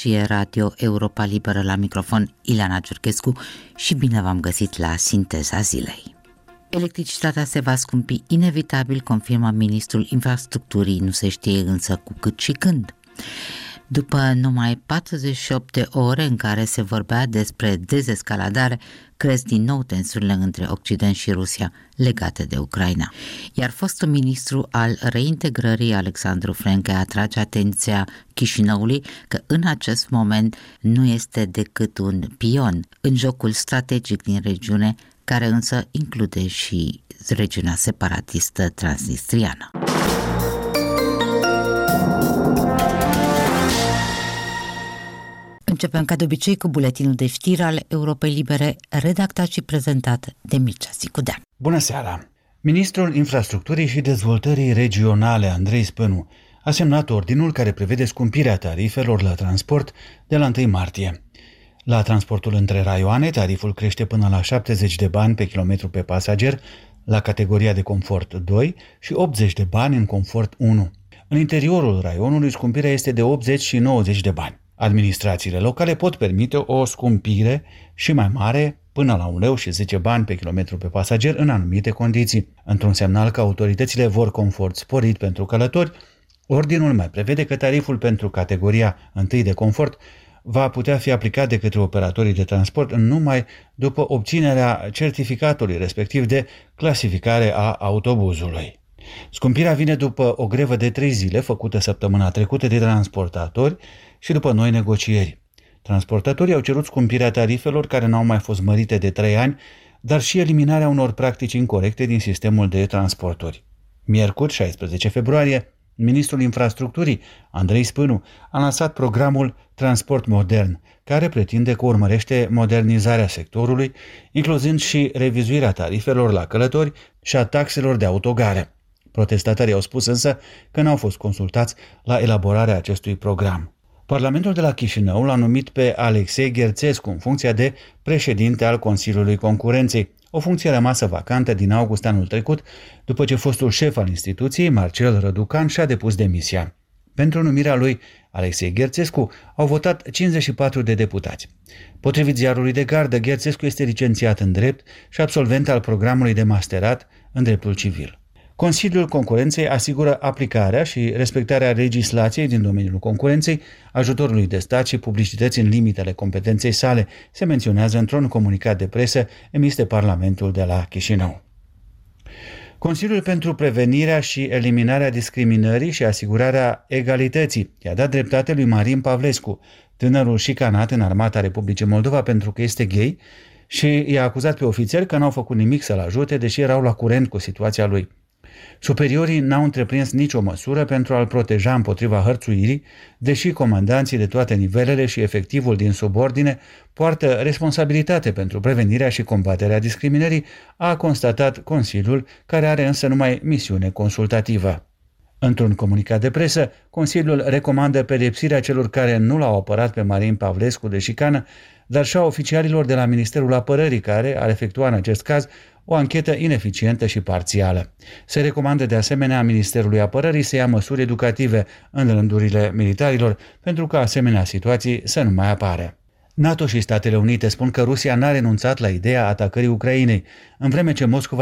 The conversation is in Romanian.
Energie Radio Europa Liberă, la microfon Ileana Ciurchescu și bine v-am găsit la Sinteza Zilei. Electricitatea se va scumpi inevitabil, confirmă ministrul infrastructurii, nu se știe însă cu cât și când. După numai 48 de ore în care se vorbea despre dezescaladare, cresc din nou tensiunile între Occident și Rusia legate de Ucraina. Iar fostul ministru al reintegrării, Alexandru Frenke, atrage atenția Chișinăului că în acest moment nu este decât un pion în jocul strategic din regiune, care însă include și regiunea separatistă transnistriană. Începem ca de obicei cu buletinul de știri al Europei Libere, redactat și prezentat de Mircea Sicudean. Bună seara! Ministrul Infrastructurii și Dezvoltării Regionale, Andrei Spânu, a semnat ordinul care prevede scumpirea tarifelor la transport de la 1 martie. La transportul între raioane, tariful crește până la 70 de bani pe kilometru pe pasager, la categoria de confort 2 și 80 de bani în confort 1. În interiorul raionului, scumpirea este de 80 și 90 de bani. Administrațiile locale pot permite o scumpire și mai mare, până la 1 leu și 10 bani pe kilometru pe pasager, în anumite condiții. Într-un semnal că autoritățile vor confort sporit pentru călători, ordinul mai prevede că tariful pentru categoria 1 de confort va putea fi aplicat de către operatorii de transport numai după obținerea certificatului respectiv de clasificare a autobuzului. Scumpirea vine după o grevă de 3 zile făcută săptămâna trecută de transportatori și după noi negocieri. Transportatorii au cerut scumpirea tarifelor care n-au mai fost mărite de 3 ani, dar și eliminarea unor practici incorecte din sistemul de transporturi. Miercuri, 16 februarie, ministrul infrastructurii, Andrei Spânu, a lansat programul Transport Modern, care pretinde că urmărește modernizarea sectorului, incluzând și revizuirea tarifelor la călători și a taxelor de autogare. Protestatarii au spus însă că n-au fost consultați la elaborarea acestui program. Parlamentul de la Chișinău l-a numit pe Alexei Gherțescu în funcția de președinte al Consiliului Concurenței, o funcție rămasă vacantă din august anul trecut, după ce fostul șef al instituției, Marcel Răducan, și-a depus demisia. Pentru numirea lui Alexei Gherțescu au votat 54 de deputați. Potrivit ziarului de gardă, Gherțescu este licențiat în drept și absolvent al programului de masterat în dreptul civil. Consiliul Concurenței asigură aplicarea și respectarea legislației din domeniul concurenței, ajutorului de stat și publicității în limitele competenței sale, se menționează într-un comunicat de presă emis de Parlamentul de la Chișinău. Consiliul pentru Prevenirea și Eliminarea Discriminării și Asigurarea Egalității i-a dat dreptate lui Marin Pavlescu, tânărul șicanat în Armata Republicii Moldova pentru că este gay, și i-a acuzat pe ofițeri că n-au făcut nimic să-l ajute, deși erau la curent cu situația lui. Superiorii n-au întreprins nicio măsură pentru a-l proteja împotriva hărțuirii, deși comandanții de toate nivelele și efectivul din subordine poartă responsabilitate pentru prevenirea și combaterea discriminării, a constatat Consiliul, care are însă numai misiune consultativă. Într-un comunicat de presă, Consiliul recomandă pedepsirea celor care nu l-au apărat pe Marin Pavlescu de șicană, dar și a oficialilor de la Ministerul Apărării, care ar efectua în acest caz o anchetă ineficientă și parțială. Se recomandă de asemenea Ministerului Apărării să ia măsuri educative în rândurile militarilor pentru ca asemenea situații să nu mai apară. NATO și Statele Unite spun că Rusia n-a renunțat la ideea atacării Ucrainei, în vreme ce Moscova